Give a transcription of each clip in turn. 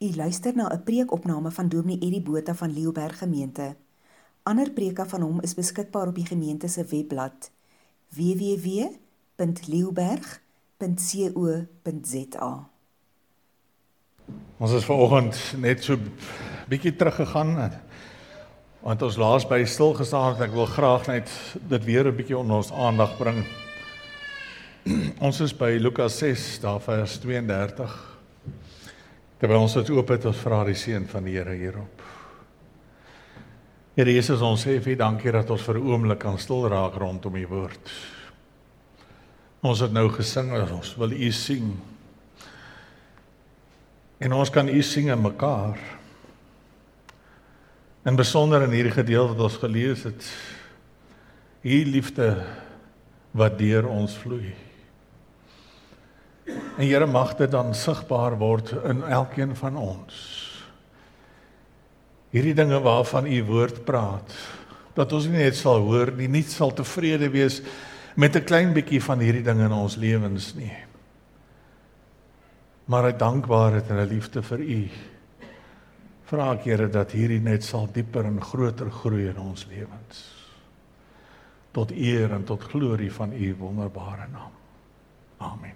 U luister na 'n preekopname van Dominee Eddie Botha van Leeuberg Gemeente. Ander preke van hom is beskikbaar op die gemeente se webblad www.leeuberg.co.za. Ons is vanoggend net so bietjie teruggegaan, want ons laas by stil gestaan het. Ek wil graag net dit weer 'n bietjie onder ons aandag bring. Ons is by Lukas 6, daar vers 32. Terwyl ons dit oop het, ons vra die seën van die Here hierop. Here Jesus, ons sê vir U dankie dat ons vir 'n oomblik kan stil raak rondom U woord. Ons het nou gesing, ons wil U sing. En ons kan U sing aan mekaar. En besonder in hierdie gedeelte wat ons gelees het, U liefde wat deur ons vloei. En Here, mag dit dan sigbaar word in elkeen van ons. Hierdie dinge waarvan U woord praat, dat ons nie net sal hoor nie sal tevrede wees met 'n klein bietjie van hierdie dinge in ons lewens nie. Maar uit dankbaarheid en 'n liefde vir U, vra ek Here dat hierdie net sal dieper en groter groei in ons lewens. Tot eer en tot glorie van U wonderbare naam. Amen.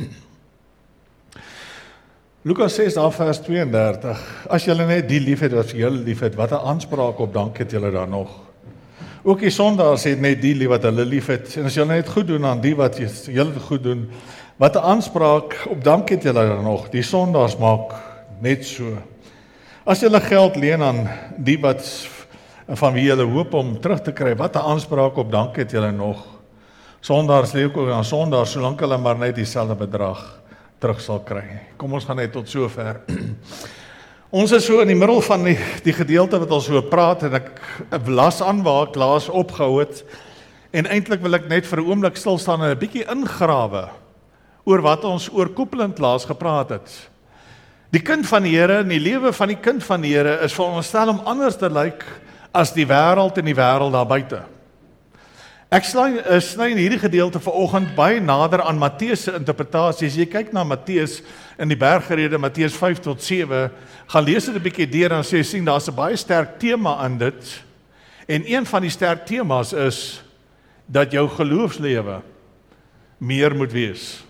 Lukas 6 vers 32. As julle net die liefhet wat julle liefhet, wat 'n aanspraak op dank het julle dan nog? Ook die sondaars het net die lief wat hulle liefhet. En as julle net goed doen aan die wat julle goed doen, wat 'n aanspraak op dank het julle dan nog? Die sondaars maak net so. As julle geld leen aan die wat van wie julle hoop om terug te kry, wat 'n aanspraak op dank het julle nog? Sondaars leen ook aan sondaars, solank hulle maar net dieselfde bedrag terug sal kry. Kom ons gaan net tot sover. Ons is so in die middel van die gedeelte wat ons so praat, en ek las aan waar ek laas opgehou het, en eintlik wil ek net vir 'n oomblik stil staan en 'n bietjie ingrawe oor wat ons oorkoepelend laas gepraat het. Die kind van die Here en die lewe van die kind van die Here is veronderstel om anders te lyk as die wêreld en die wêreld daar buite. Ek sny in hierdie gedeelte vanoggend baie nader aan Matteus se interpretasie. As jy kyk na Matteus in die bergrede, Matteus 5 tot 7, gaan lees dit 'n bietjie deur en sien daar's 'n baie sterk tema aan dit. En een van die sterk temas is dat jou geloofslewe meer moet wees.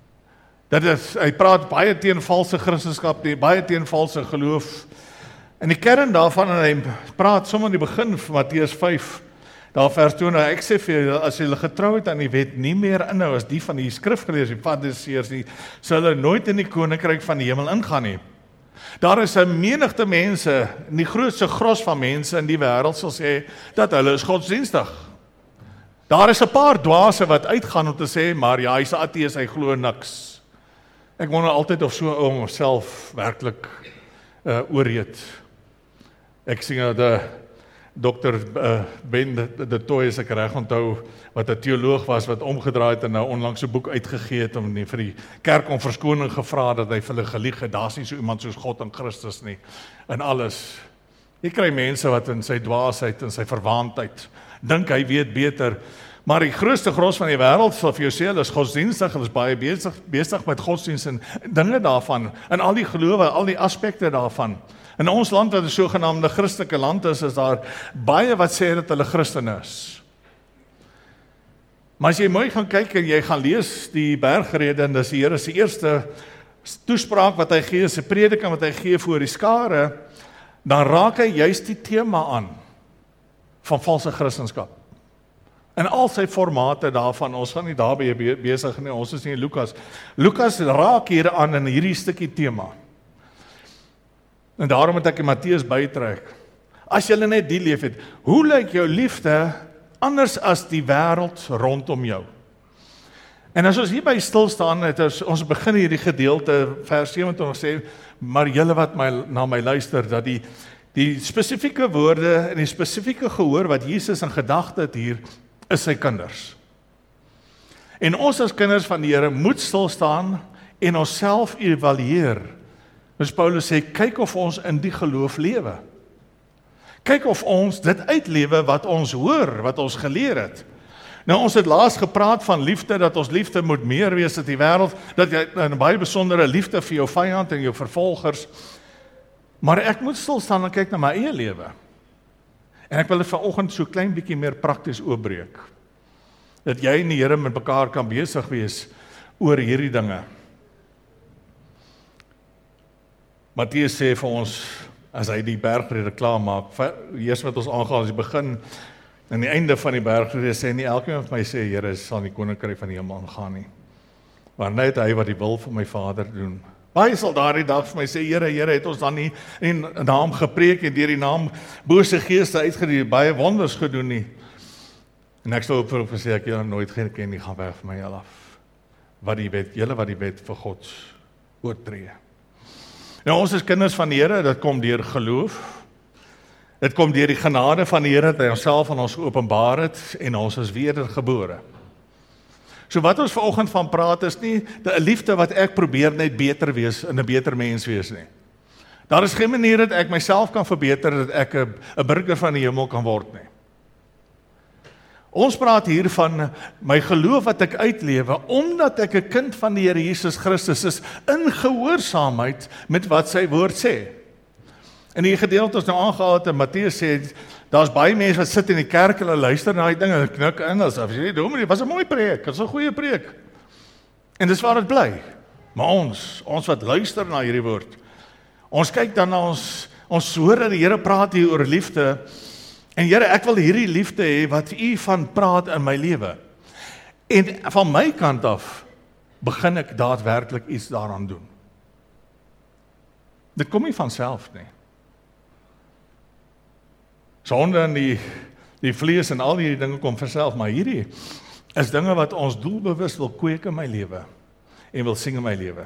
Hy praat baie teen valse Christendom, baie teen valse geloof. En die kern daarvan, en hy praat sommer in die begin van Matteus 5, daar vers 20, ek sê vir julle, as julle getrouheid aan die wet nie meer inhou as die van die skrifgeleerdes, die fariseërs nie, sal hulle nooit in die koninkryk van die hemel ingaan nie. Daar is 'n menigte mense, die grootste gros van mense in die wêreld sal sê dat hulle is godsdienstig. Daar is 'n paar dwaase wat uitgaan om te sê, maar ja, hy's 'n ateës, hy glo niks. Ek wonder altyd of so om homself werklik oorreed. Ek sien dat Dr. Ben de Tooy, as ek reg onthou, wat 'n teoloog was wat omgedraai het en nou onlangs 'n boek uitgegee het om vir die kerk om verskoning gevra dat hy vir hulle gelieg het. Daar's nie so iemand soos God en Christus nie in alles. Jy kry mense wat in sy dwaasheid en sy verwaandheid dink hy weet beter, maar die grootste gros van die wêreld sal vir jou sê hulle is godsdienstig, hulle is baie besig met godsdienst en dinge daarvan, en al die gelowe, al die aspekte daarvan. In ons land wat 'n sogenaamde Christelike land is daar baie wat sê dat hulle Christen is. Maar as jy mooi gaan kyk en jy gaan lees die bergrede, en dis die Here se eerste toespraak wat hy gee, se prediking wat hy gee voor die skare, dan raak hy juist die tema aan van valse Christendom. En al sy formate daarvan, ons gaan nie daarby besig nie, ons is nie in Lukas. Lukas raak hier aan in hierdie stukkie tema. En daarom het ek in Matteus bytrek. As jy net die lief het, hoe lyk jou liefde anders as die wêreld rondom jou? En as ons hierby stil staan, ons begin hierdie gedeelte, vers 27 sê, maar julle wat na my luister, dat die spesifieke woorde en die spesifieke gehoor wat Jesus in gedagte het hier, is sy kinders. En ons as kinders van die Here moet stil staan en onsself evalueer. Dus Paulus sê, kyk of ons in die geloof lewe. Kyk of ons dit uitlewe wat ons hoor, wat ons geleer het. Nou ons het laas gepraat van liefde, dat ons liefde moet meer wees as die wêreld, dat jy 'n baie besondere liefde vir jou vyand en jou vervolgers. Maar ek moet stil staan en kyk na my eie lewe. En ek wil dit vanoggend so klein bietjie meer prakties oopbreek. Dat jy en die Here met mekaar kan besig wees oor hierdie dinge. Matteus sê vir ons, as hy die bergrede klaar maak, eers wat ons aangaan, as die begin, aan die einde van die bergrede sê, nie elkeen wat my sê, Here, sal die koninkryk van die hemel aangaan nie. Maar net hy wat die wil van my Vader doen. Baie sal daardie dag vir my sê, Here, het ons dan nie in naam gepreek en deur die naam bose geeste uitgedryf, baie wonders gedoen nie. En ek sal op sê, ek julle nooit geken nie, gaan weg van my af. Julle wat die wet vir God oortree. Nou, ons is kinders van die Here, dit kom deur geloof. Dit kom deur die genade van die Here, dat hy homself aan ons openbaar het, en ons is wedergebore. So wat ons vanoggend van praat is nie 'n liefde wat ek probeer net beter wees en 'n beter mens wees nie. Daar is geen manier dat ek myself kan verbeter, dat ek 'n burger van die hemel kan word nie. Ons praat hier van my geloof wat ek uitlewe, omdat ek 'n kind van die Here Jesus Christus is, in gehoorsaamheid met wat sy woord sê. En die gedeelte ons nou aangehaal het, en Matteus sê, daar's baie mense wat sit in die kerk, hulle luister na die ding, en knik in, asof jy dominee, was 'n mooi preek, dit is 'n goeie preek. En dis waar dit bly. Maar ons wat luister na hierdie woord, ons kyk dan na ons hoor dat die Here praat hier oor liefde, en Here, ek wil hierdie liefde hê wat U van praat in my lewe. En van my kant af, begin ek daadwerklik iets daaraan doen. Dit kom nie van self nie. Sonde en die vlees en al die dinge kom vanself, maar hierdie is dinge wat ons doelbewus wil kweek in my lewe en wil sien in my lewe.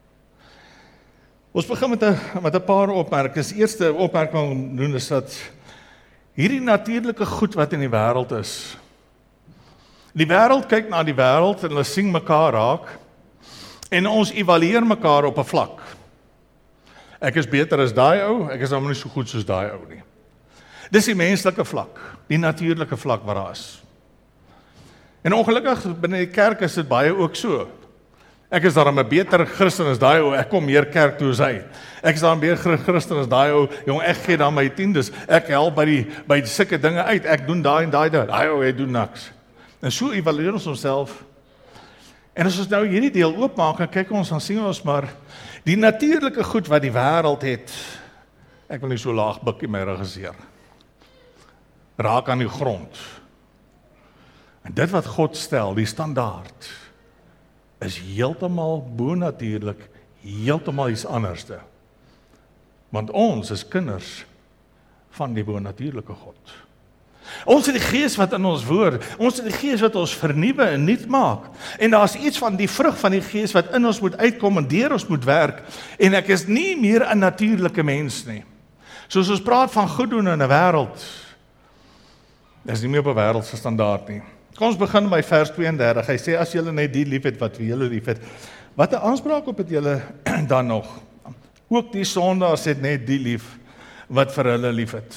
Ons begin met 'n paar opmerkings. Eerste opmerking wat ons doen is dat hierdie natuurlike goed wat in die wêreld is. Die wêreld kyk na die wêreld en hulle sien mekaar raak en ons evalueer mekaar op 'n vlak. Ek is beter as daai ou, ek is nou nie so goed soos daai ou nie. Dis die menslike vlak, die natuurlike vlak wat daar is. En ongelukkig binne die kerk is dit baie ook so. Ek is daarom 'n beter Christen as daai ou, ek kom meer kerk toe as hy. Ek is daarom meer Christen as daai ou, jong, ek gee dan my tiendes, ek help by sulke dinge uit, ek doen daai en daai ou, hy doen niks. En so evalueer ons onsself. En as ons nou hierdie deel oopmaak en kyk ons, dan sien ons maar die natuurlike goed wat die wêreld het. Ek wil nie so laag buk in my regisseur. Raak aan die grond. En dit wat God stel, die standaard, is heeltemal bonatuurlik, heeltemal iets anderste. Want ons is kinders van die bonatuurlike God. Ons het die Gees wat in ons woon, ons het die Gees wat ons vernuwe en nuut maak. En daar's iets van die vrug van die Gees wat in ons moet uitkom en deur ons moet werk. En ek is nie meer 'n natuurlike mens nie. Soos ons praat van goed doen in 'n wêreld, dis nie meer op 'n wêreldse standaard nie. Kom ons begin by vers 32. Hy sê, as julle net die liefhet wat vir julle liefhet, wat 'n aanspraak op het julle dan nog? Ook die sondaars het net die lief wat vir hulle liefhet.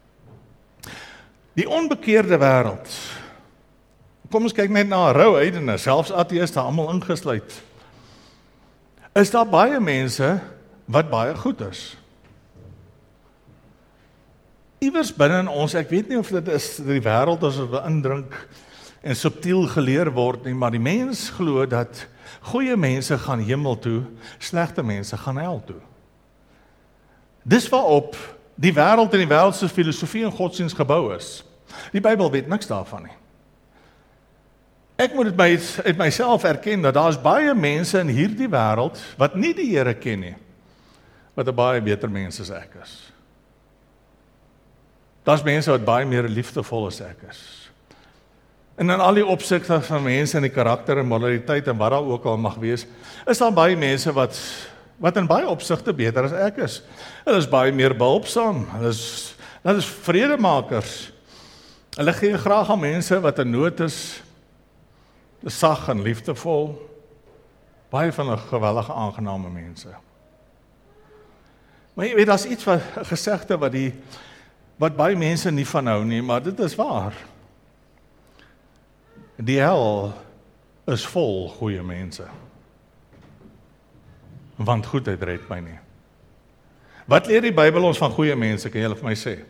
Die onbekeerde wêreld. Kom ons kyk net na rou heidene, selfs ateïste, almal ingesluit. Is daar baie mense wat baie goed is? Iewers binne in ons, ek weet nie of dit is die wêreld as wat indrink en subtiel geleer word nie, maar die mens glo dat goeie mense gaan hemel toe, slegte mense gaan hel toe. Dis waarop die wêreld en die wêreldse filosofie en godsdienst gebou is. Die Bybel weet niks daarvan nie. Ek moet dit uit myself erken dat daar is baie mense in hierdie wêreld wat nie die Here ken nie, wat 'n baie beter mens as ek is. Daar's mense wat baie meer liefdevol as ek is. En in al die opsigte van mense en die karakter en moraliteit en wat daar ook al mag wees, is daar baie mense wat in baie opsigte beter as ek is. Hulle is baie meer behulpsaam, hulle is vredemakers. Hulle gee graag aan mense wat in nood is, sag en liefdevol, baie van 'n geweldige aangename mense. Maar jy weet, daar's iets wat 'n gesegde wat baie mense nie van hou nie, maar dit is waar. Die hel is vol goeie mense. Want goedheid red my nie. Wat leer die Bybel ons van goeie mense, kan julle vir my sê?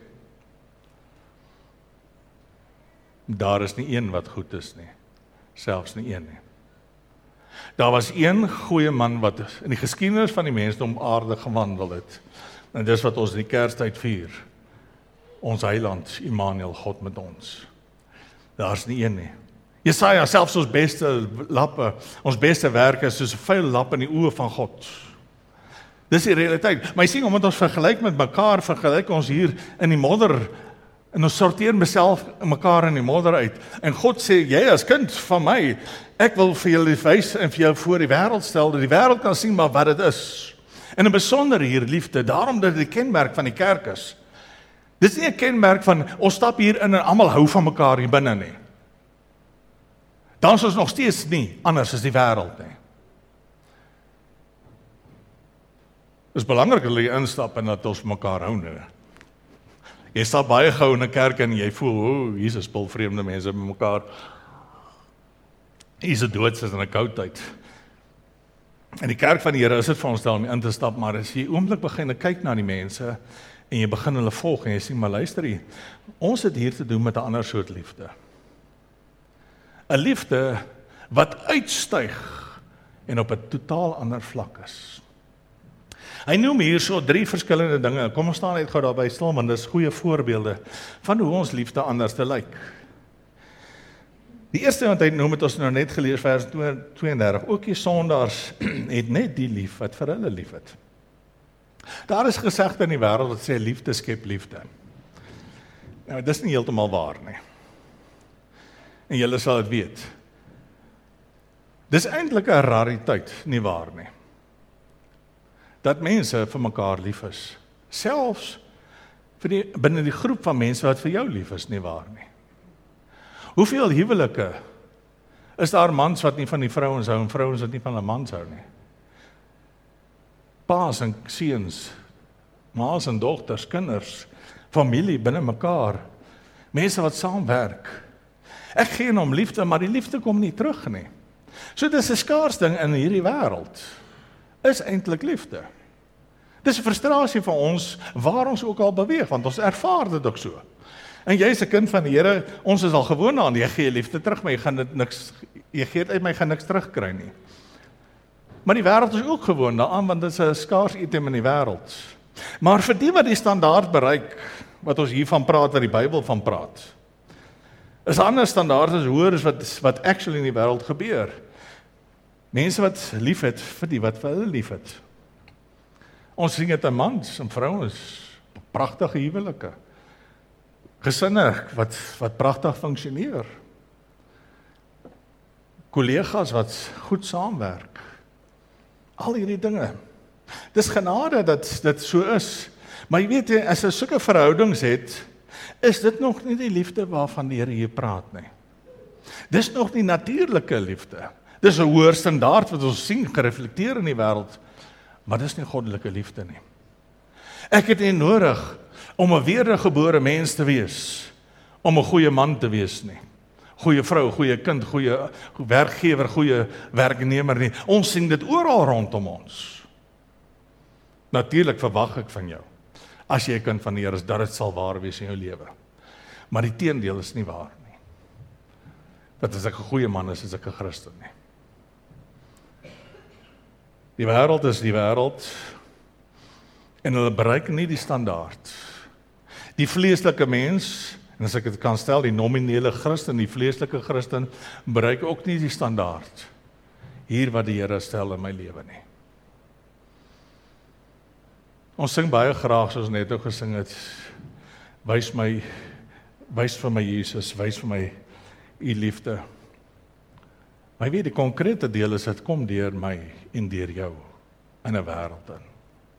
Daar is nie een wat goed is nie, selfs nie een nie. Daar was een goeie man wat in die geskiedenis van die mensdom aarde gewandel het. En dis wat ons in die Kerstyd vier. Ons Heiland, Immanuel, God met ons. Daar is nie een nie. Jesaja, selfs ons beste lappe, ons beste werke is soos 'n vuil lap in die oë van God. Dis die realiteit. Maar jy sien, omdat ons vergelyk met mekaar, vergelyk ons hier in die modder, en ons sorteer myself mekaar in die modder uit. En God sê, jy as kind van my, ek wil vir julle wys en vir jou voor die wêreld stel, dat die wêreld kan sien maar wat dit is. En in besonder hier liefde, daarom dat dit die kenmerk van die kerk is. Dit is nie 'n kenmerk van, ons stap hier in en almal hou van mekaar hier binne nie. Dan is ons nog steeds nie anders as die wêreld nie. Dit is belangrik dat jy instap en dat ons mekaar hou nie. Jy stap baie gou in 'n kerk en jy voel, hier is spul vreemde mense by mekaar. Hier is 'n doodsheid en 'n koudheid. In die kerk van die Here is dit vir ons daar om in te stap, maar as jy oomblik begin kyk na die mense en jy begin hulle volg en jy sien, maar luister hier, ons het hier te doen met 'n ander soort liefde. 'n Liefde wat uitstyg en op 'n totaal ander vlak is. Hy noem hier so 3 verskillende dinge. Kom ons staan net gou daarby stil, want dis goeie voorbeelde van hoe ons liefde anders te lyk. Die eerste wat hy noem het ons nou net gelees, vers 32. Ook die sondaars het net die lief wat vir hulle lief het. Daar is gesegde in die wêreld wat sê liefde skep liefde. Nou, dis nie heeltemal waar nie. En julle sal dit weet. Dis eintlik 'n rariteit, nie waar nie. Dat mense vir mekaar lief is. Selfs vir binne die groep van mense wat vir jou lief is, nie waar nie. Hoeveel huwelike is daar mans wat nie van die vrouens hou en vrouens wat nie van 'n mans hou nie? Paas en seuns, ma's en dogters, kinders, familie binne mekaar, mense wat saamwerk. Ek gee hom liefde, maar die liefde kom nie terug nie. So dis 'n skaars ding in hierdie wêreld. Is eintlik liefde. Dis 'n frustrasie van ons waar ons ook al beweeg, want ons ervaar dit ook so. En jy is 'n kind van die Here, ons is al gewoond daaraan, jy gee liefde terug, maar jy gaan dit niks, jy gee dit uit, maar jy gaan niks terugkry nie. Maar die wêreld is ook gewoond daaraan, want dit is 'n skaars item in die wêreld. Maar vir die wat die standaard bereik, wat ons hiervan praat, wat die Bybel van praat, is ander standaard is hoër as wat actually in die wêreld gebeur. Mense wat lief het vir die wat vir hulle lief het. Ons sien dit in mans en vrouens, pragtige huwelike. Gesinne wat pragtig funksioneer. Kollegas wat goed saamwerk. Al hierdie dinge. Dis genade dat dit so is. Maar jy weet, as jy sulke verhoudings het, is dit nog nie die liefde waarvan die Here hier praat nie. Dis nog nie natuurlike liefde. Dis 'n hoër standaard wat ons sien gereflekteer in die wêreld, maar dis nie goddelike liefde nie. Ek het nie nodig om 'n wedergebore mens te wees, om 'n goeie man te wees nie. Goeie vrou, goeie kind, goeie werkgewer, goeie werknemer nie. Ons sien dit oral rondom ons. Natuurlik verwag ek van jou, as jy 'n kind van die Here is, dat dit sal waar wees in jou lewe. Maar die teendeel is nie waar nie. Dat as ek 'n goeie man is ek 'n Christen nie. Die wêreld is die wêreld, en hulle bereik nie die standaard. Die vleeslike mens, en as ek dit kan stel, die nominele Christen, die vleeslike Christen, bereik ook nie die standaard. Hier wat die Here stel in my lewe nie. Ons sing baie graag, soos net ook gesing het, wys vir my Jesus, wys vir my u liefde. Maar jy weet, die konkrete deel is, dit kom deur my en deur jou in 'n wêreld in.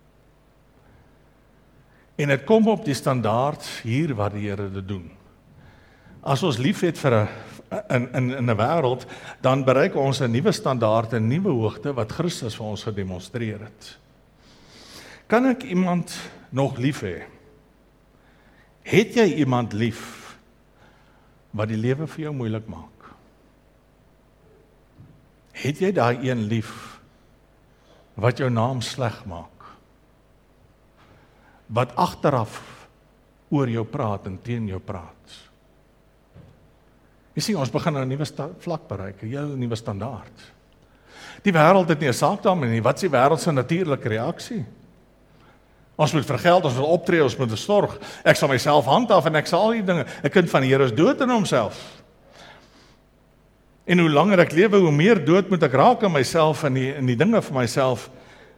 En dit kom op die standaard hier wat die Here dit doen. As ons lief het vir in 'n wêreld, dan bereik ons 'n nuwe standaard, 'n nuwe hoogte wat Christus vir ons gedemonstreer het. Kan ek iemand nog lief hê? Het jy iemand lief wat die lewe vir jou moeilik maak? Het jy daai een lief wat jou naam sleg maak? wat agteraf oor jou praat en teen jou praat. Jy sien, ons begin nou 'n nuwe vlak bereik, 'n heel nuwe standaard. Die wêreld het nie 'n saak daarmee nie. Wat is die wêreld se natuurlike reaksie? Ons moet vergeld, ons moet optree, ons moet sorg. Ek sal myself handhaaf en ek sal al die dinge. 'n Kind van die Here is dood in homself. En hoe langer ek lewe, hoe meer dood moet ek raak aan myself en die dinge van myself.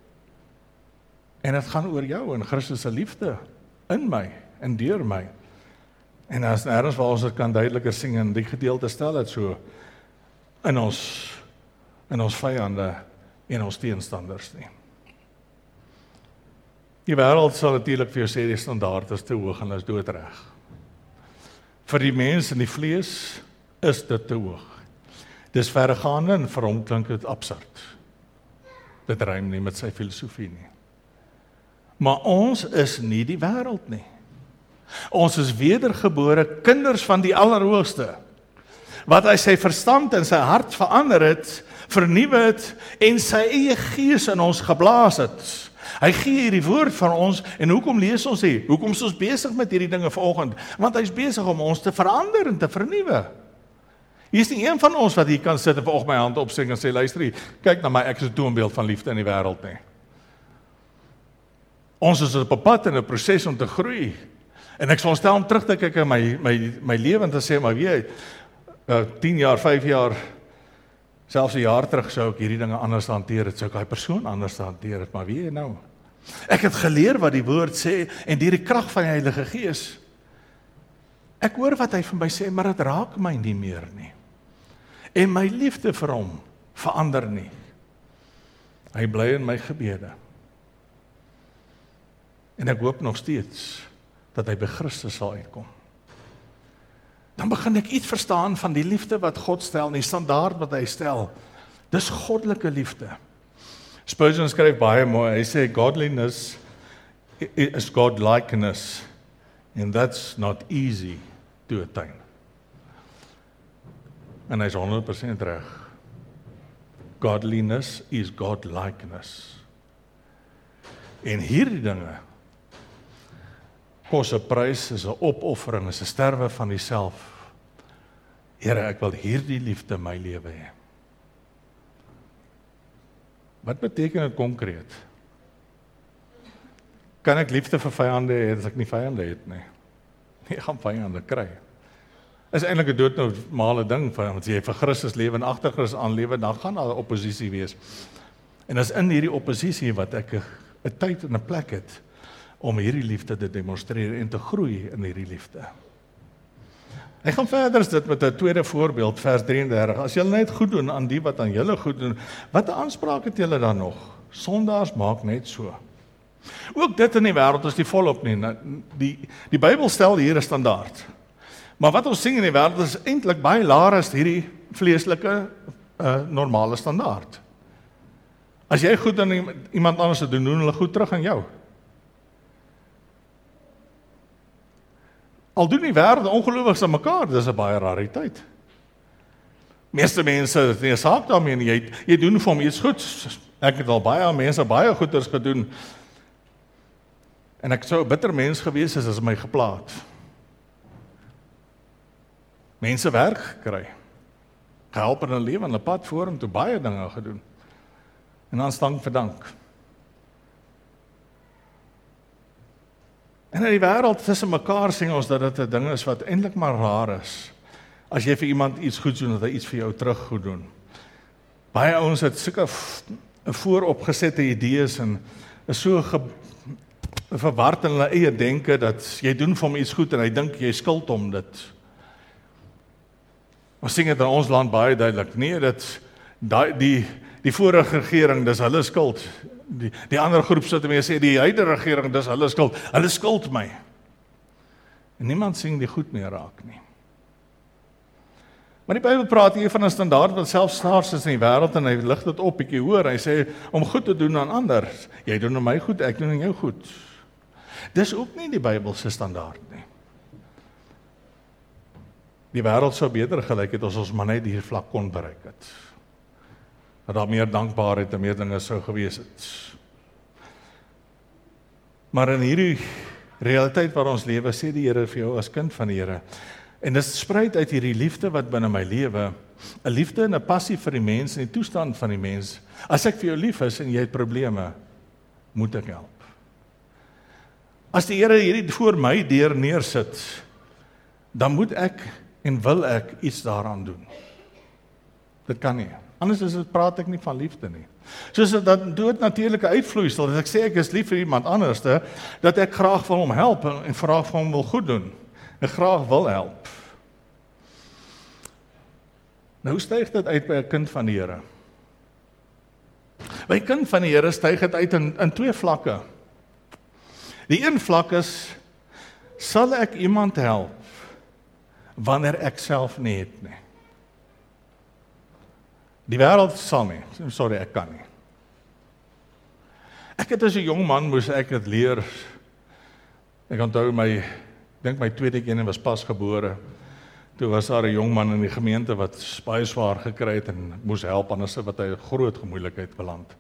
En dit gaan oor jou en Christus se liefde in my en deur my. En as nêrens waar ons dit kan duideliker sien in die gedeelte stel dit so in ons vyande en ons teenstanders nie. Die wêreld sal natuurlik vir jou sê die standaard is te hoog en is doodreg. Vir die mens in die vlees is dit te hoog. Dis verregaande en vir hom klink dit absurd. Dit rym nie met sy filosofie nie. Maar ons is nie die wêreld nie. Ons is wedergebore kinders van die Allerhoogste. Wat hy sy verstand en sy hart verander het, vernuwe het en sy eie gees in ons geblaas het. Hy gee hierdie woord van ons en hoekom lees ons hier? Hoekom is ons besig met hierdie dinge vanoggend? Want hy's besig om ons te verander en te vernuwe. Hier is nie een van ons wat hier kan sit en vanoggend my hand opsteek en sê, luister hier, kyk na my, ek is 'n toonbeeld van liefde in die wêreld nie. Ons is op 'n pad en 'n proses om te groei. En ek sal stel om terug te kyk in my lewe en te sê, maar weet jy, 10 jaar, 5 jaar, selfs 'n jaar terug sou ek hierdie dinge anders hanteer het, sou ek daai persoon anders hanteer het, maar weet jy nou, ek het geleer wat die woord sê en deur die krag van die Heilige Gees. Ek hoor wat hy vir my sê, maar dit raak my nie meer nie. En my liefde vir hom verander nie. Hy bly in my gebede. En ek hoop nog steeds dat hy by Christus sal uitkom. Dan begin ek iets verstaan van die liefde wat God stel, en die standaard wat hy stel. Dis goddelike liefde. Spurgeon skryf baie mooi, hy sê, godliness is godlikeness, and that's not easy to attain. En hy is 100% reg. Godliness is godlikeness. En hierdie dinge kos 'n prys, is 'n opoffering, is 'n sterwe van jouself. Here, ek wil hierdie liefde in my lewe hê. Wat beteken dit konkreet? Kan ek liefde vir vyande hê as ek nie vyande het nie? Nee, ek gaan vyande kry. Is eintlik 'n doodnormale ding, want as jy vir Christus lewe en agter Christus aanlewe, dan gaan daar opposisie wees. En as in hierdie opposisie wat ek 'n tyd en 'n plek het om hierdie liefde te demonstreer en te groei in hierdie liefde. Hy gaan verder as dit met 'n tweede voorbeeld, vers 33. As julle net goed doen aan die wat aan julle goed doen, wat 'n aanspraak het julle dan nog? Sondaars maak net so. Ook dit in die wêreld is nie volop nie. Die Bybel stel hier 'n standaard. Maar wat ons sien in die wêreld is eintlik baie laer as hierdie vleeslike normale standaard. As jy goed aan iemand anders doen, doen hulle goed terug aan jou. Al doen die wêreld ongelowiges aan mekaar, dis 'n baie rariteit. Meeste mense het nie 'n saak daarmee nie, jy doen vir hom iets goeds. Ek het al baie mense baie goeders gedoen. En ek sou 'n bitter mens gewees het as my geplaag. Mense werk gekry. Gehelp in hulle lewe en hulle pad vorentoe, baie dinge gedoen. En dan stank vir dank. En in die wêreld tussen mekaar sê ons dat dit 'n ding is wat eintlik maar raar is. As jy vir iemand iets goed doen, dat hy iets vir jou terug goed doen. Baie ouens het sulke vooropgesette idees en is so verward in hulle eie denke dat jy doen vir hom iets goed en hy dink jy skuld hom dit. Ons sien dit in ons land baie duidelik. Nee, die vorige regering, dis hulle skuld. Die ander groep sit en sê die huidige regering, dis hulle skuld. Hulle skuld my. En niemand sien die goed meer raak nie. Maar die Bybel praat hier van 'n standaard wat selfs snaars is in die wêreld en hy lig dit op bietjie hoor. Hy sê om goed te doen aan ander. Jy doen aan my goed, ek doen aan jou goed. Dis ook nie die Bybelse standaard nie. Die wêreld sou beter gelyk het as ons maar net hier vlak kon bereik het. Dat daar meer dankbaarheid en meer dinge sou gewees het. Maar in hierdie realiteit waar ons lewe, sê die Here vir jou as kind van die Here. En dit spruit uit hierdie liefde wat binne my lewe, 'n liefde en 'n passie vir die mens en die toestand van die mens. As ek vir jou lief is en jy het probleme, moet ek help. As die Here hierdie voor my deur neersit, dan moet ek en wil ek iets daaraan doen. Dit kan nie. Anders praat ek nie van liefde nie. Soos dat doodnatuurlike uitvloeisel, dat ek sê ek is lief vir iemand anders, dat ek graag wil hom help en graag vir hom wil goed doen. Ek graag wil help. Nou styg dit uit by 'n kind van die Here. By 'n kind van die Here styg dit uit in twee vlakke. Die een vlak is, sal ek iemand help wanneer ek self nie het nie. Die wêreld sal nie. Sorry, ek kan nie. Ek het as 'n jong man moes ek dit leer. Ek onthou dink my tweede kind was pas gebore. Toe was daar 'n jong man in die gemeente wat baie swaar gekry het en moes help, anders wat hy 'n groot gemoeilikheid beland.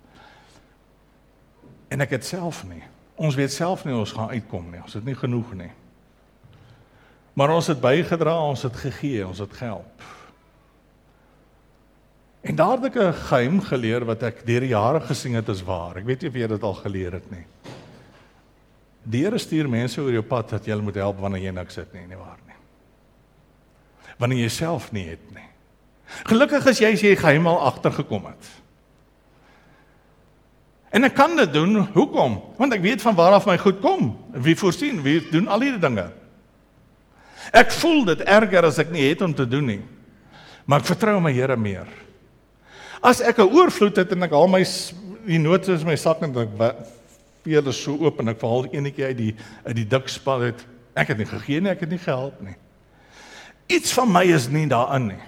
En ek het self nie. Ons weet self nie ons gaan uitkom nie. Ons het nie genoeg nie. Maar ons het bygedra, ons het gegee, ons het gehelp. En daar het ek 'n geheim geleer wat ek deur die jare gesien het is waar. Ek weet nie of jy dit al geleer het nie. Die Here stuur mense oor jou pad dat jy moet help wanneer jy niks het nie waar nie. Wanneer jy self nie het nie. Gelukkig is jy geheim al agtergekom het. En ek kan dit doen, hoekom? Want ek weet van waar af my goed kom. Wie voorsien, wie doen al hierdie dinge. Ek voel dit erger as ek nie het om te doen nie. Maar ek vertrou my Here meer. As ek 'n oorvloed het en ek haal die note in my sak en ek veel is so oop en ek verhaal enetjie uit die dik spat uit. Ek het nie gegee nie, ek het nie gehelp nie. Iets van my is nie daarin nie.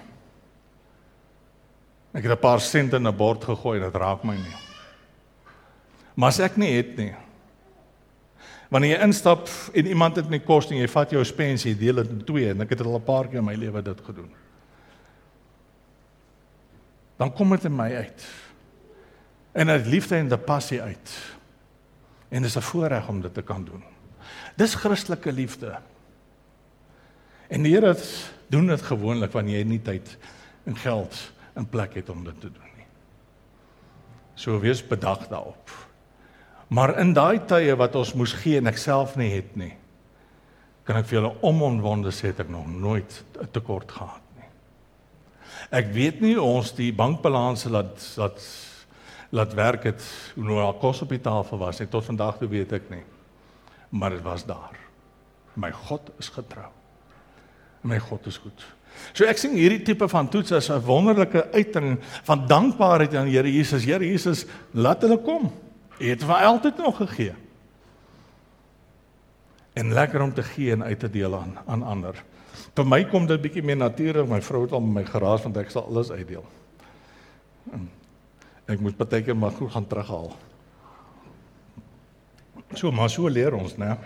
Ek het 'n paar sente in 'n bord gegooi, dit raak my nie. Maar as ek nie het nie, wanneer jy instap en iemand het nie kos en jy vat jou spens, jy deel dit in twee, en ek het al 'n paar keer in my lewe dit gedoen. Dan kom dit in my uit. En uit liefde en die passie uit. En dit is 'n voorreg om dit te kan doen. Dis Christelike liefde. En die Here doen dit gewoonlik wanneer jy nie tyd en geld en plek het om dit te doen nie. So wees bedag daarop. Maar in daai tye wat ons moes gee en ek self nie het nie, kan ek vir julle onomwonde sê het ek nog nooit 'n tekort gehad nie. Ek weet nie ons die bankbalanse laat werk het, hoe nou al kos op die tafel was, tot vandag toe weet ek nie. Maar dit was daar. My God is getrou. My God is goed. So ek sien hierdie tipe van toets as 'n wonderlike uiting van dankbaarheid aan Here Jesus. Here Jesus, laat hulle kom. Hy het vir altyd nog gegee. En lekker om te gee en uit te deel aan ander. Vir my kom dit bietjie meer natuurlik. My vrou het al met my geraas want ek sal alles uitdeel. Ek moet partykeer maar goed gaan terughaal. Maar so leer ons, né?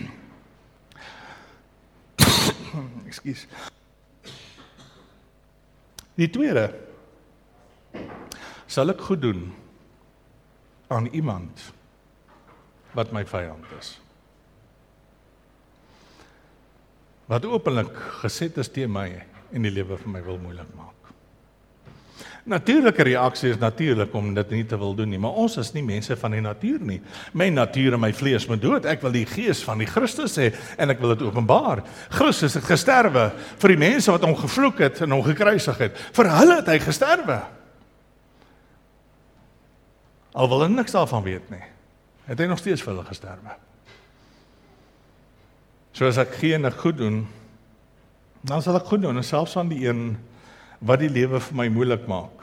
Ekskuus. Die tweede, sal ek goed doen aan iemand wat my vyand is. Wat openlik geset is teen my en die lewe vir my wil moeilik maak. Natuurlike reaksie is natuurlik om dit nie te wil doen nie, maar ons is nie mense van die natuur nie. My natuur en my vlees moet dood. Ek wil die gees van die Christus hê en ek wil dit openbaar. Christus het gesterwe vir die mense wat hom gevloek het en hom gekruisig het. Vir hulle het hy gesterwe. Al wil hulle niks daarvan weet nie, het hy nog steeds vir hulle gesterwe. So as ek gee en ek goed doen, dan sal ek goed doen, en selfs aan die een wat die lewe vir my moeilik maak,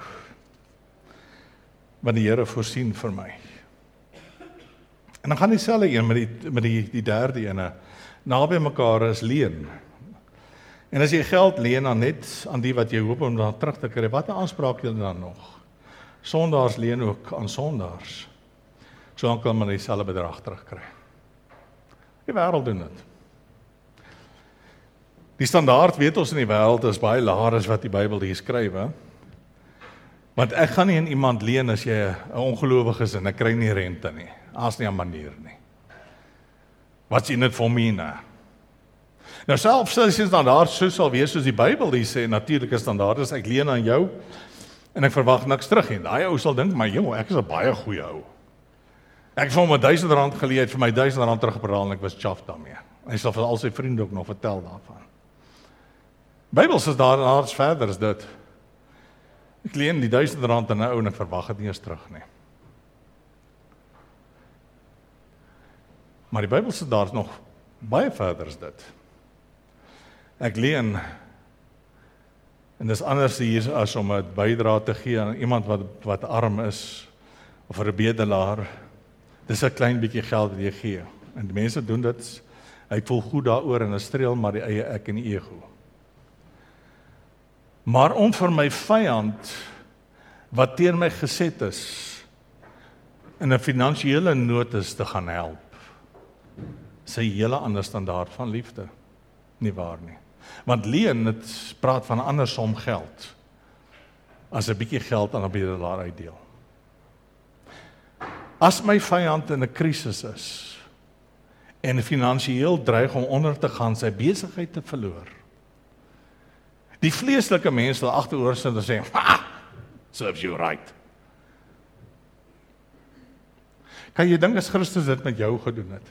wat die Here voorsien vir my. En dan gaan dieselfde een met die derde ene, naby mekaar is leen. En as jy geld leen dan net aan die wat jy hoop om dan terug te kry, wat 'n aanspraak jy dan nog? Sondaars leen ook aan sondaars. So dan kan man dieselfde bedrag terugkry. Die wêreld doen dit. Die standaard weet ons in die wêreld is baie laer as wat die Bybel hier skryf, hè? Want ek gaan nie in iemand leen as jy 'n ongelowige is en ek kry nie rente nie. As nie 'n manier nie. What's in it for me nou? Nou selfs as die standaard so sal wees soos die Bybel hier sê, natuurlike standaard is ek leen aan jou en ek verwag niks terug nie. Daai ou sal dink, maar joh, ek is 'n baie goeie ou. Ek het vir hom R1000 geleë, het vir my R1000 terugbetaal en ek was chaff daarmee. Hy sal vir al sy vriende ook nog vertel daarvan. Bybel sê daar's verder as dit. Ek leen die R1000 aan 'n ou en ek verwag dit nie eens terug nie. Maar die Bybel sê daar's nog baie verder as dit. Ek leen, en dis anders hier as om 'n bydrae te gee aan iemand wat arm is, of 'n bedelaar. Dis 'n klein bietjie geld wat jy gee. En die mense doen dit, hy voel goed daaroor en hy streel maar die eie ek en die ego. Maar om vir my vyand, wat teen my geset is, in 'n finansiële nood is te gaan help, is 'n hele ander standaard van liefde. Nie waar nie. Want leen, het praat van 'n ander som geld, as 'n bietjie geld aan 'n bedelaar uitdeel. As my vyand in 'n krisis is, en finansiëel dreig om onder te gaan, sy besigheid te verloor, die vleeslike mens sal agteroor sit en sê, ha, serves you right. Kan jy dink as Christus dit met jou gedoen het?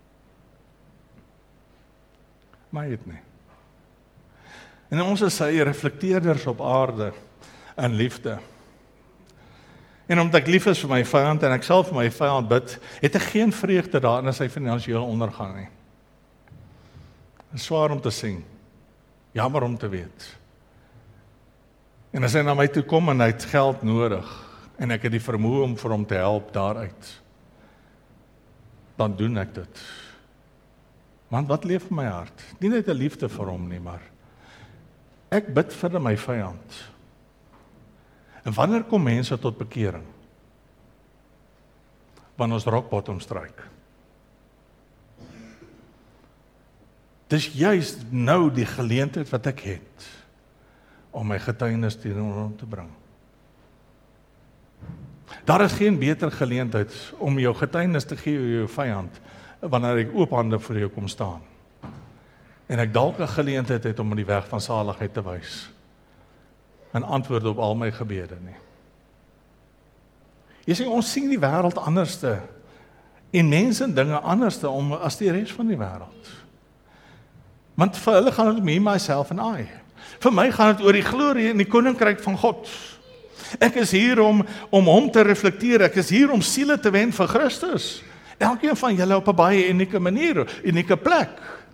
Maar het nie. En ons is sy reflekteerders op aarde in liefde. En omdat ek lief is vir my vyand en ek sal vir my vyand bid, het ek geen vreugde daarin as hy finansiëel ondergaan nie. Dit is swaar om te sien. Jammer om te weet. En as hy na my toe kom en hy het geld nodig, en ek het die vermoë om vir hom te help daaruit, dan doen ek dit. Want wat leef in my hart? Nie net 'n liefde vir hom nie, maar ek bid vir my vyand. En wanneer kom mense tot bekering? Wanneer ons rock bottom stryk. Dis juist nou die geleentheid wat ek het om my getuienis teenoor hom te bring. Daar is geen beter geleentheid om jou getuienis te gee oor jou vyand wanneer ek oop hande voor jou kom staan. En ek dalk 'n geleentheid het om in die weg van saligheid te wys. En antwoord op al my gebede nie. Jy sê ons sien die wêreld anderste en mense en dinge anderste om as die res van die wêreld. Want vir hulle gaan dit me, myself en I. Vir my gaan dit oor die glorie en die koninkryk van God. Ek is hier om hom te reflekteer. Ek is hier om siele te wen vir Christus. Elkeen van julle op 'n baie unieke manier, unieke plek.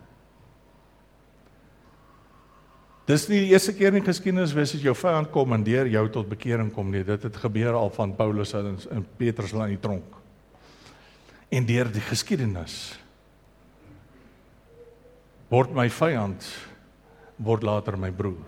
Dis nie die eerste keer in geskiedenis wees as jou vyand kom en deur jou tot bekering kom nie. Dit het gebeur al van Paulus en Petrus in die tronk. En deur die geskiedenis word my vyand word later my broer.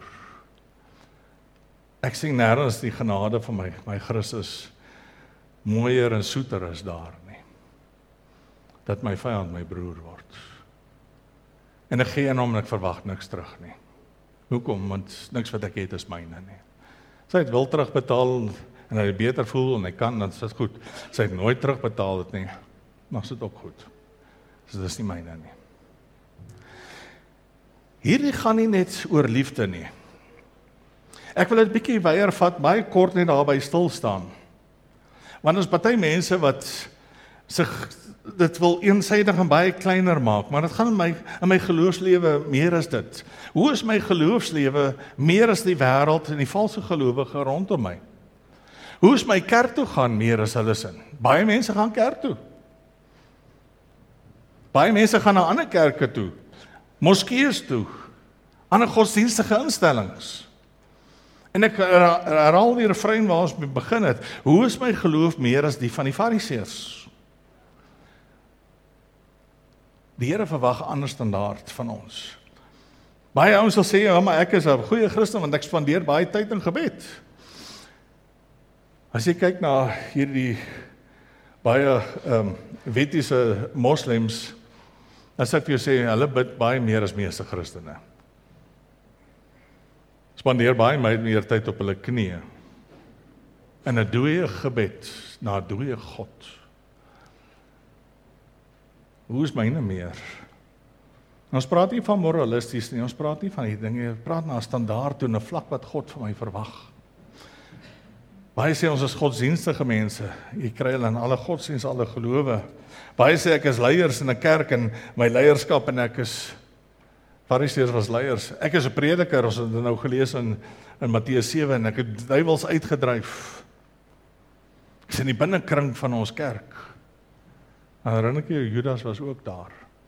Ek sien nêrens die genade van my Christus mooier en soeter is daar nie. Dat my vyand my broer word. En ek gee aan hom en ek verwag niks terug nie. Hoekom? Want niks wat ek het is myne nie. Sy het wil terugbetaal en hy beter voel en hy kan, dan is dit goed. Sy het nooit terugbetaal dit nie, dan is dit ook goed. So dit is nie myne nie. Hierdie gaan nie net oor liefde nie. Ek wil dit bietjie weier vat, baie kort net daarby stil staan. Want ons party mense wat sig dit wil eensydig en baie kleiner maak, maar dit gaan in my geloofslewe meer as dit. Hoe is my geloofslewe meer as die wêreld en die valse gelowige rondom my? Hoe is my kerk toe gaan meer as hulle sin? Baie mense gaan kerk toe. Baie mense gaan na ander kerke toe, moskeeë toe, ander godsdienstige instellings. En ek herhaal die refrein waar ons begin het. Hoe is my geloof meer as die van die Fariseërs? Die Here verwag 'n ander standaard van ons. Baie ouens sal sê, ja, maar ek is 'n goeie Christen want ek spandeer baie tyd in gebed. As jy kyk na hierdie baie wettiese moslems, dan sê ek vir jou sê, hulle bid baie meer as meeste Christene. Spandeer baie meer tyd op hulle knieë. In 'n dooie gebed na 'n dooie God. Hoe is myne meer? Ons praat nie van moralisties nie, ons praat nie van die dinge, ons praat na 'n standaard toe, 'n vlak wat God van my verwag. Baie sê ons is godsdienstige mense, jy kry hulle in alle godsdienste, alle gelowe. Baie sê ek is leiers in 'n kerk en my leierskap en ek is, Fariseërs was leiers, ek is 'n prediker, ons het dit nou gelees in Matteus 7 en ek het duiwels uitgedryf. Ek is in die binnekring van ons kerk. En herinner ek jou, Judas was ook daar.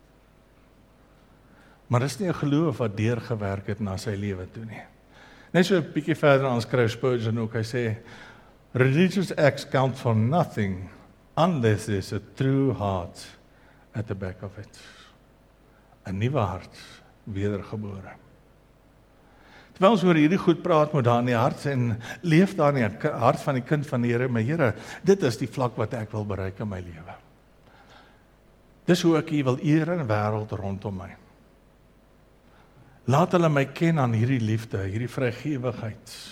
Maar dis nie 'n geloof wat deurgewerk het na sy lewe toe nie. Net so 'n bietjie verder aan skryf Spurgeon ook, hy sê, religious acts count for nothing unless there's a true heart at the back of it. 'n Nuwe hart, wedergebore. Terwyl ons oor hierdie goed praat, moet daar in die hart en leef daar in die hart van die kind van die Here, my Here, dit is die vlak wat ek wil bereik in my lewe. Dis hoe ek hier wil eer in die wêreld rondom my. Laat hulle my ken aan hierdie liefde, hierdie vrygewigheid.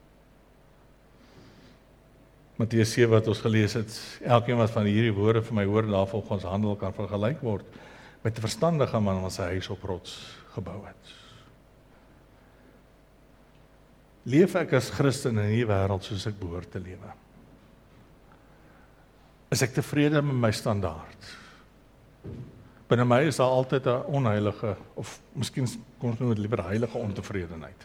Matteus 7 wat ons gelees het, elkeen wat van hierdie woorde vir my hoor, daarvoor ons handel kan vergelyk word met 'n verstandige man wat sy huis op rots gebou het. Leef ek as Christen in hierdie wêreld soos ek behoort te lewe? Is ek tevrede met my standaard? Binne my is daar altyd 'n onheilige, of miskien kom ons noem dit liewer heilige ontevredenheid.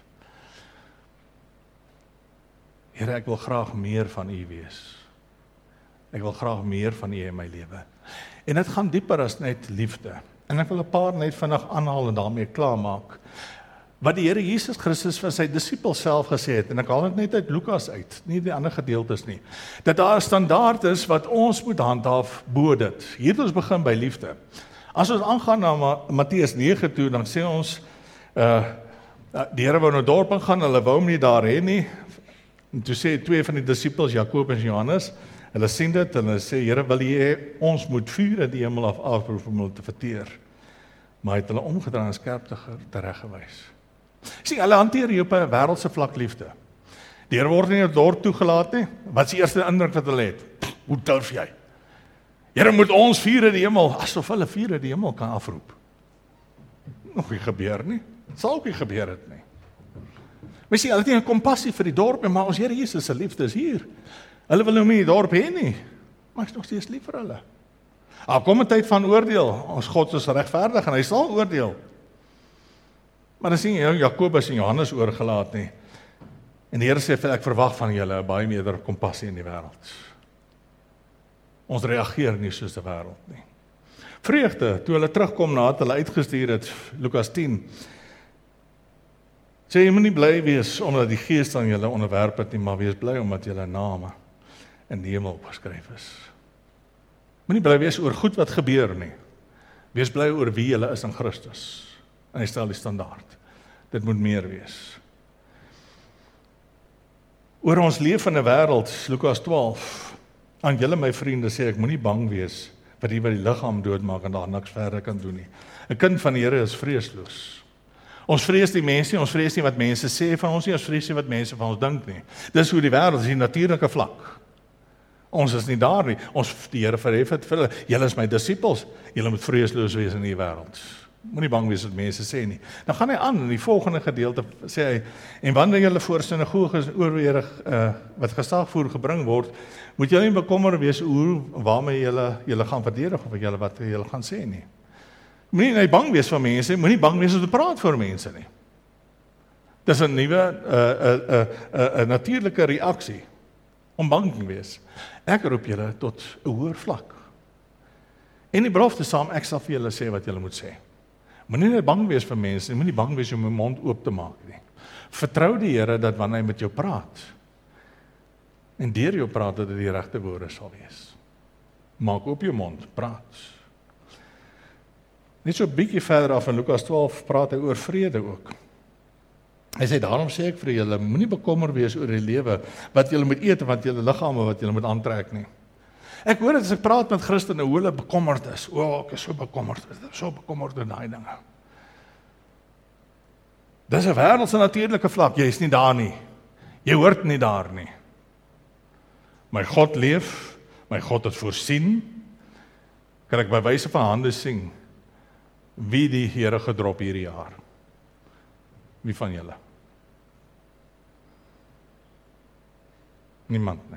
Here, ek wil graag meer van U wees. Ek wil graag meer van U in my lewe. En dit gaan dieper as net liefde. En ek wil 'n paar net vinnig aanhaal en daarmee klaarmaak. Wat die Here Jesus Christus vir sy disippels self gesê het, en ek haal dit net uit Lukas uit, nie die ander gedeeltes nie, dat daar 'n standaard is wat ons moet handhaaf bo dit. Hier het ons begin by liefde. As ons aangaan na Matteus 9 toe, dan sê ons, die Here wou na dorp gaan, hulle wou hom nie daar hê nie, en toe sê twee van die disippels, Jakobus en Johannes, hulle sien dit, en hulle sê, Here, wil U hê, ons moet vuur uit die hemel af afroep om hulle te verteer. Maar hy het hulle omgedraai en skerp tereggewys. Sien, hulle hanteer hier op 'n wêreldse vlak liefde. Die Here word nie in 'n dorp toegelaat nie. Wat is die eerste indruk wat hulle het? Hoe durf jy? Here, moet ons vuur uit die hemel, asof hulle vuur uit die hemel kan afroep. Nog nie gebeur nie. Het sal ook nie gebeur het nie. Mens sien, hulle het nie 'n kompassie vir die dorp nie, maar ons Here Jesus se liefde is hier. Hulle wil hom nie in die dorp hê nie, maar hy is nog steeds lief vir hulle. Kom 'n tyd van oordeel. Ons God is regverdig en hy sal oordeel. Maar dan sien jy Jakobus en Johannes oorgelaat nie. En die Here sê vir ek verwag van julle baie meer kompassie in die wêreld. Ons reageer nie soos die wêreld nie. Vreugde, toe hulle terugkom nadat hulle uitgestuur het, Lukas 10, sê jy moet nie bly wees omdat die Gees aan julle onderwerp het nie, maar wees bly omdat julle name in die hemel opgeskryf is. Moet nie bly wees oor goed wat gebeur nie. Wees bly oor wie julle is in Christus. En hy stel die standaard. Dit moet meer wees. Oor ons leef in 'n wêreld, Lukas 12, aan julle my vriende sê ek moenie bang wees vir die wat die liggaam doodmaak en daar niks verder kan doen nie. 'n Kind van die Here is vreesloos. Ons vrees nie mense nie, ons vrees nie wat mense sê van ons nie, ons vrees nie wat mense van ons dink nie. Dis hoe die wêreld is, die natuurlike vlak. Ons is nie daar nie. Die Here verhef het vir hulle, julle is my disippels, julle moet vreesloos wees in die wêreld. Moenie bang wees wat mense sê nie. Dan gaan hy aan in die volgende gedeelte, sê hy, en wanneer julle voor sinagoges oorwerig wat gesaagvoer gebring word, moet julle nie bekommer wees oor waarmee julle gaan verdedig of wat julle gaan sê nie. Moenie nie bang wees van mense, moenie bang wees om te praat voor mense nie. Dis 'n nuwe 'n natuurlike reaksie om bang te wees. Ek roep julle tot 'n hoër vlak. En die belofte saam, ek sal vir julle sê wat julle moet sê. Moenie net bang wees vir mense, moenie bang wees om jou mond oop te maak nie. Vertrou die Here dat wanneer hy met jou praat, en deur jou praat dat dit die regte woorde sal wees. Maak oop jou mond, praat. Net so 'n bietjie verder af in Lukas 12 praat hy oor vrede ook. Hy sê, daarom sê ek vir julle, moenie bekommer wees oor die lewe, wat julle moet eet, wat julle liggame, wat julle moet aantrek nie. Ek hoor as ek praat met Christene, hoe hulle bekommerd is. Ek is so bekommerd oor daai dinge. Dis 'n wêreldse natuurlike vlak, jy is nie daar nie. Jy hoort nie daar nie. My God leef, my God het voorsien. kan ek by wyse van hande sien wie die Here gedrop hierdie jaar. Wie van julle? Niemand nie.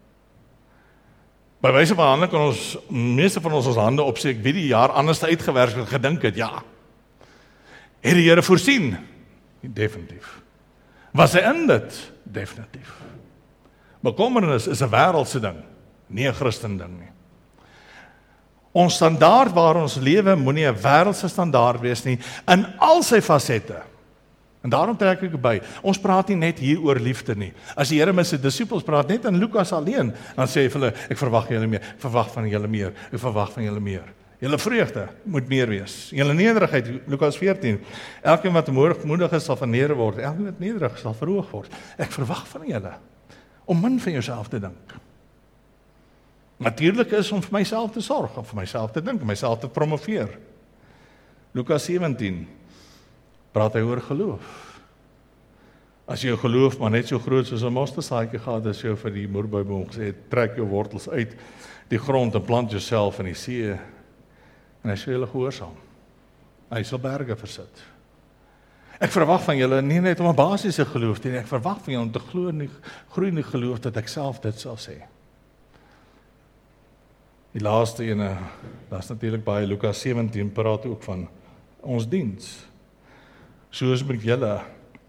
By wyse van hande kan ons, meeste van ons hande opsteek wie die jaar anders uitgewerk het, gedink het, ja. Het die Here voorsien? Definitief. Was hy in dit? Definitief. Bekommernis is 'n wêreldse ding, nie 'n Christen ding nie. Ons standaard waar ons lewe moenie 'n wêreldse standaard wees nie, in al sy fasette. En daarom trek ek by, ons praat nie net hier oor liefde nie. As die Here met sy disippels praat, net in Lukas alleen, dan sê hy vir hulle, ek verwag julle meer, ek verwag van julle meer, ek verwag van julle meer. Julle vreugde moet meer wees. Julle nederigheid, Lukas 14, elkeen wat moedig is sal verneder word, elkeen wat nederig is sal verhoog word. Ek verwag van julle, om min van jouself te dink. Natuurlik is om vir myself te sorg, om vir myself te dink, om myself te promoveer. Lukas 17, praat hy oor geloof. As jou geloof maar net so groot soos 'n mosterdsaadjie gehad, as jou vir die moerbouboom gesê het, trek jou wortels uit die grond en plant jouself in die see, en hy sê julle gehoorsaam. Hy sal berge versit. Ek verwag van julle nie net om 'n basiese geloof te hê, ek verwag van julle om te glo in die groeiende geloof dat ek self dit sal sê. Die laaste ene, dat is natuurlik baie Lukas 17, praat ook van ons diens. Soos met julle,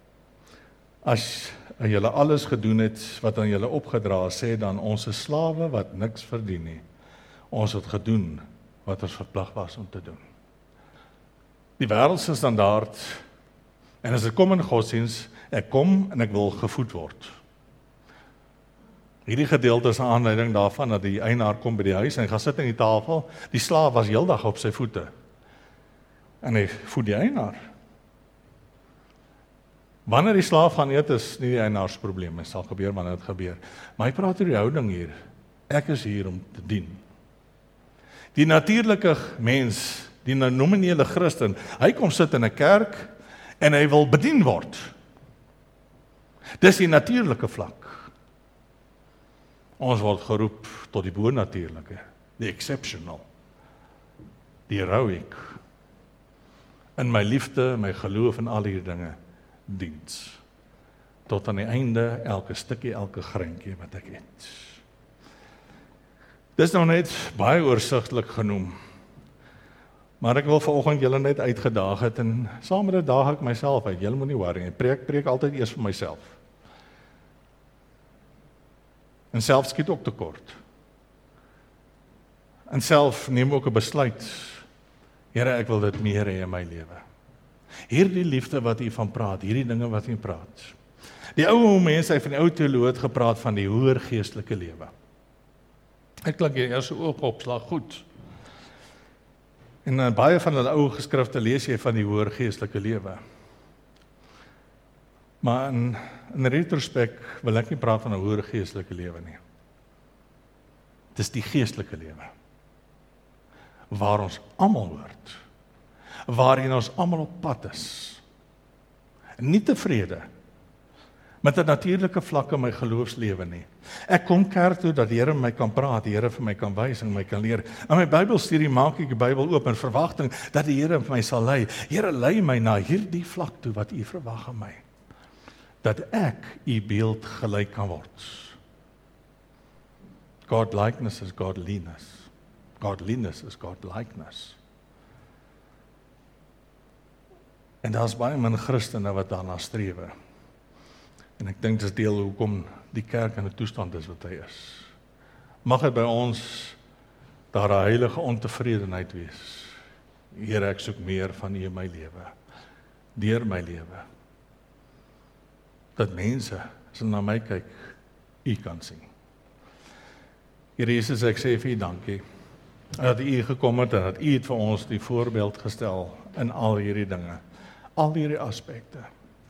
as julle alles gedoen het wat aan julle opgedra is, sê dan ons is slawe wat niks verdien nie. Ons het gedoen wat ons verplig was om te doen. Die wêreldse standaard, en as dit kom in godsdiens, ek kom en ek wil gevoed word. Hierdie gedeelte is 'n aanleiding daarvan dat die eienaar kom by die huis en hy gaan sit aan die tafel. Die slaaf was heeldag op sy voete. En hy voed die eienaar. Wanneer die slaaf gaan eet, is nie die eienaar se probleem. Dit sal gebeur wanneer dit gebeur. Maar hy praat oor die houding hier. Ek is hier om te dien. Die natuurlike mens, die nominele Christen, hy kom sit in 'n kerk en hy wil bedien word. Dis die natuurlike vlak. Ons word geroep tot die bonatuurlike, die exceptional, die heroic. In my liefde, my geloof en al hierdie dinge, diens. Tot aan die einde, elke stukkie, elke greintjie wat ek het. Dis nou net baie oorsigtelik genoem. Maar ek wil vanoggend julle net uitgedaag het en saam met dit daag ek myself uit. Julle moenie worry nie. Preek altyd eers vir myself. En self skiet ook tekort. En self neem ook 'n besluit. Here, ek wil dit meer hê in my lewe. Hierdie liefde wat u van praat, hierdie dinge wat u praat. Die ou mense van die ou teoloë het gepraat van die hoër geestelike lewe. Ek klink hier eers oogopslag goed. En baie van hulle ou geskrifte lees jy van die hoër geestelike lewe. Maar in retrospek wil ek nie praat van 'n hoër geestelike lewe nie. Dis die geestelike lewe. Waar ons almal hoort. Waarin ons almal op pad is. Nie tevrede met 'n natuurlike vlak in my geloofslewe nie. Ek kom kerk toe dat die Here met my kan praat, die Here vir my kan wys en my kan leer. In my Bybelstudie maak ek die Bybel oop in verwagting dat die Here vir my sal lei. Here, lei my na hierdie vlak toe wat u verwag aan my. Dat ek u beeld gelyk kan word. God likeness is godliness. Godliness is God likeness. En daar's baie min Christene wat daarna strewe. En ek dink dis deel hoekom die kerk in 'n toestand is wat hy is. Mag dit by ons daar 'n heilige ontevredenheid wees. Here, ek soek meer van u in my lewe. Deur my lewe. Dat mense, as hulle na my kyk, u kan sien. Here Jesus, ek sê vir u dankie. Dat u gekom het en dat u het vir ons die voorbeeld gestel in al hierdie dinge. Al hierdie aspekte.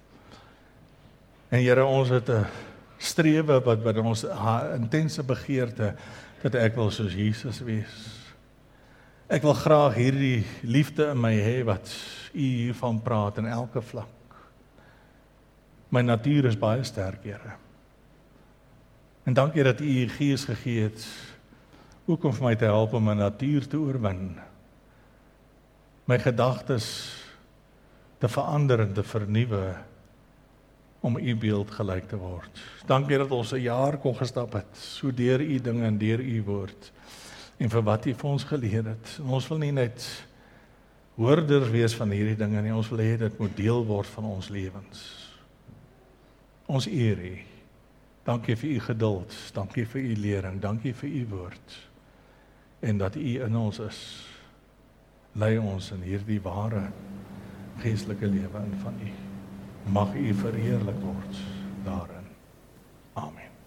En Here, ons het 'n strewe wat by ons intense begeerte dat ek wil soos Jesus wees. Ek wil graag hierdie liefde in my hê wat u hiervan praat in elke vlak. My natuur is baie sterk, Here. En dankie dat u Gees gegee het Ook om vir my te help om my natuur te oorwin. My gedagtes te verander en te vernuwe om u beeld gelyk te word. Dankie dat ons 'n jaar kon gestap het, so deur u dinge en deur u woord, en vir wat u vir ons geleer het. En ons wil nie net hoorders wees van hierdie dinge nie, ons wil hê dit moet deel word van ons lewens. Ons eer u. Dankie vir u geduld, dankie vir u lering, dankie vir u woord, en dat u in ons is. Lei ons in hierdie ware geestelike lewe in van u. Mag u verheerlik word daarin. Amen.